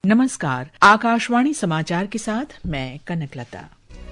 नमस्कार, आकाशवाणी समाचार के साथ मैं कनकलता।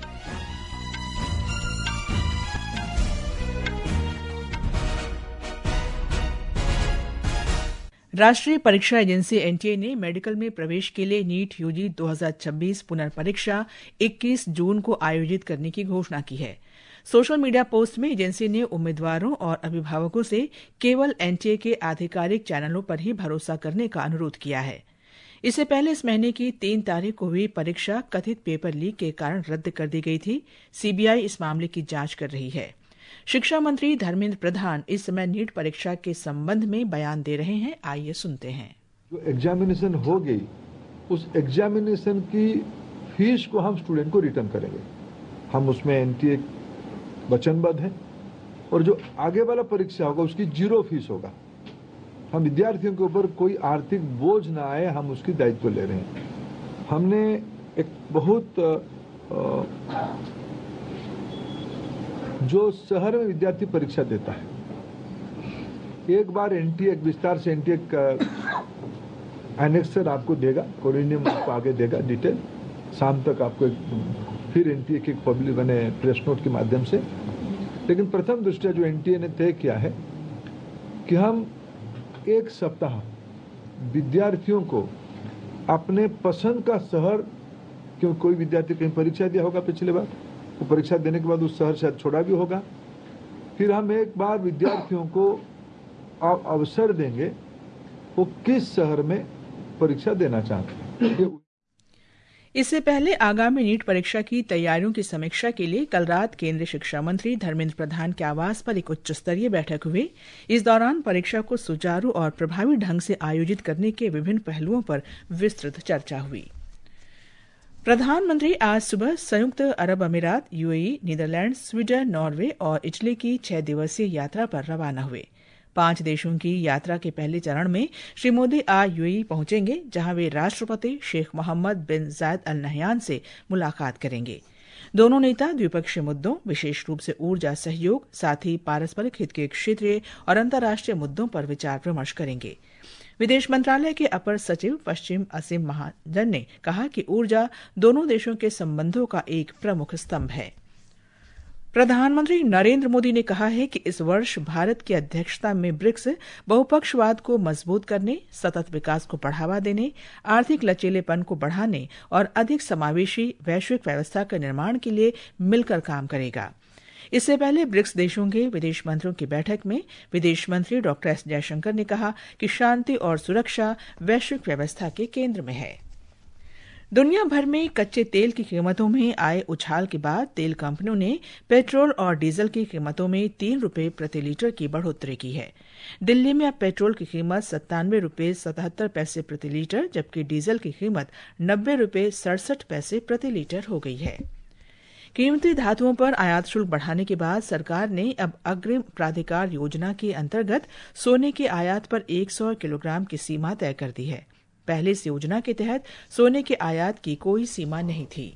राष्ट्रीय परीक्षा एजेंसी एनटीए ने मेडिकल में प्रवेश के लिए नीट यूजी 2026 पुनर्परीक्षा 21 जून को आयोजित करने की घोषणा की है। सोशल मीडिया पोस्ट में एजेंसी ने उम्मीदवारों और अभिभावकों से केवल एनटीए के आधिकारिक चैनलों पर ही भरोसा करने का अनुरोध किया है। इससे पहले इस महीने की 3 तारीख को हुई परीक्षा कथित पेपर लीक के कारण रद्द कर दी गई थी। सीबीआई इस मामले की जांच कर रही है। शिक्षा मंत्री धर्मेंद्र प्रधान इस समय नीट परीक्षा के संबंध में बयान दे रहे हैं। आइए सुनते हैं। जो एग्जामिनेशन हो गई, उस एग्जामिनेशन की फीस को हम स्टूडेंट को रिटर्न करेंगे। हम उसमें एनटीए वचनबद्ध है और जो आगे वाला परीक्षा होगा उसकी 0 फीस होगा। हम विद्यार्थियों के ऊपर कोई आर्थिक बोझ ना आए, हम उसकी दायित्व ले रहे हैं। हमने एक बहुत जो शहर में विद्यार्थी परीक्षा देता है, एक बार एनटीए विस्तार से एनटीए एनेक्सर आपको देगा, कोरिनियम आपको आगे देगा डिटेल। शाम तक आपको फिर एनटीए की पब्लिक बने प्रेस नोट के माध्यम से। लेकिन प्रथम दृष्टया जो एनटीए ने तय किया है कि हम 1 सप्ताह विद्यार्थियों को अपने पसंद का शहर, क्यों कोई विद्यार्थी कहीं परीक्षा दिया होगा पिछले बार, वो परीक्षा देने के बाद उस शहर शायद छोड़ा भी होगा, फिर हम एक बार विद्यार्थियों को अवसर देंगे वो किस शहर में परीक्षा देना चाहते हैं। इससे पहले आगामी नीट परीक्षा की तैयारियों की समीक्षा के लिए कल रात केंद्रीय शिक्षा मंत्री धर्मेंद्र प्रधान के आवास पर एक उच्च स्तरीय बैठक हुई। इस दौरान परीक्षा को सुचारू और प्रभावी ढंग से आयोजित करने के विभिन्न पहलुओं पर विस्तृत चर्चा हुई। प्रधानमंत्री आज सुबह संयुक्त अरब अमीरात, यूएई, नीदरलैंड, स्वीडन, नॉर्वे और इटली की 6 दिवसीय यात्रा पर रवाना हुए। 5 देशों की यात्रा के पहले चरण में श्री मोदी आज यूएई पहुंचेंगे, जहां वे राष्ट्रपति शेख मोहम्मद बिन जायद अल नहयान से मुलाकात करेंगे। दोनों नेता द्विपक्षीय मुद्दों, विशेष रूप से ऊर्जा सहयोग, साथ ही पारस्परिक हित के क्षेत्रीय और अंतर्राष्ट्रीय मुद्दों पर विचार विमर्श करेंगे। विदेश मंत्रालय के अपर सचिव पश्चिम असीम महाजन ने कहा कि ऊर्जा दोनों देशों के संबंधों का एक प्रमुख स्तंभ है। प्रधानमंत्री नरेंद्र मोदी ने कहा है कि इस वर्ष भारत की अध्यक्षता में ब्रिक्स बहुपक्षवाद को मजबूत करने, सतत विकास को बढ़ावा देने, आर्थिक लचीलेपन को बढ़ाने और अधिक समावेशी वैश्विक व्यवस्था के निर्माण के लिए मिलकर काम करेगा। इससे पहले ब्रिक्स देशों के विदेश मंत्रियों की बैठक में विदेश मंत्री डॉ. एस जयशंकर ने कहा कि शांति और सुरक्षा वैश्विक व्यवस्था के केंद्र में है। दुनिया भर में कच्चे तेल की कीमतों में आए उछाल के बाद तेल कंपनियों ने पेट्रोल और डीजल की कीमतों में 3 रुपये प्रति लीटर की बढ़ोतरी की है। दिल्ली में अब पेट्रोल की कीमत 97 रुपये 77 पैसे प्रति लीटर, जबकि डीजल की कीमत 90 रुपये 67 पैसे प्रति लीटर हो गई है। कीमती धातुओं पर आयात शुल्क बढ़ाने के बाद सरकार ने अब अग्रिम प्राधिकार योजना के अंतर्गत सोने के आयात पर 100 किलोग्राम की सीमा तय कर दी है। पहले इस योजना के तहत सोने के आयात की कोई सीमा नहीं थी।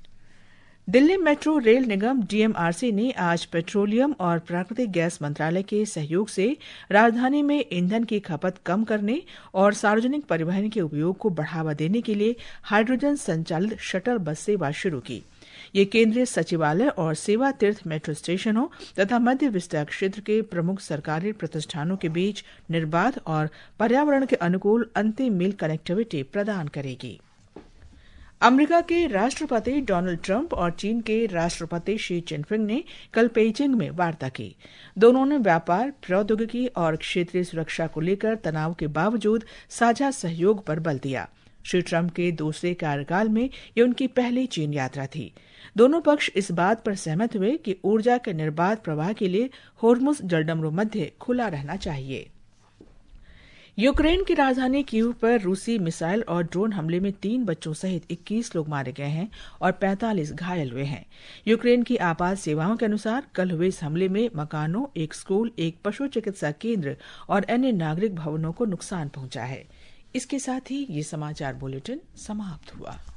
दिल्ली मेट्रो रेल निगम डीएमआरसी ने आज पेट्रोलियम और प्राकृतिक गैस मंत्रालय के सहयोग से राजधानी में ईंधन की खपत कम करने और सार्वजनिक परिवहन के उपयोग को बढ़ावा देने के लिए हाइड्रोजन संचालित शटल बस सेवा शुरू की। ये केंद्रीय सचिवालय और सेवा तीर्थ मेट्रो स्टेशनों तथा मध्य विस्तार क्षेत्र के प्रमुख सरकारी प्रतिष्ठानों के बीच निर्बाध और पर्यावरण के अनुकूल अंतिम मील कनेक्टिविटी प्रदान करेगी। अमेरिका के राष्ट्रपति डोनाल्ड ट्रंप और चीन के राष्ट्रपति शी जिनपिंग ने कल पेइचिंग में वार्ता की। दोनों ने व्यापार, प्रौद्योगिकी और क्षेत्रीय सुरक्षा को लेकर तनाव के बावजूद साझा सहयोग पर बल दिया। श्री ट्रंप के दूसरे कार्यकाल में ये उनकी पहली चीन यात्रा थी। दोनों पक्ष इस बात पर सहमत हुए कि ऊर्जा के निर्बाध प्रवाह के लिए होर्मुज जलडमरू मध्य खुला रहना चाहिए। यूक्रेन की राजधानी कीव पर रूसी मिसाइल और ड्रोन हमले में 3 बच्चों सहित 21 लोग मारे गए हैं और 45 घायल हुए हैं। यूक्रेन की आपात सेवाओं के अनुसार कल हुए इस हमले में मकानों, एक स्कूल, एक पशु चिकित्सा केंद्र और अन्य नागरिक भवनों को नुकसान पहुंचा है। इसके साथ ही ये समाचार बुलेटिन समाप्त हुआ।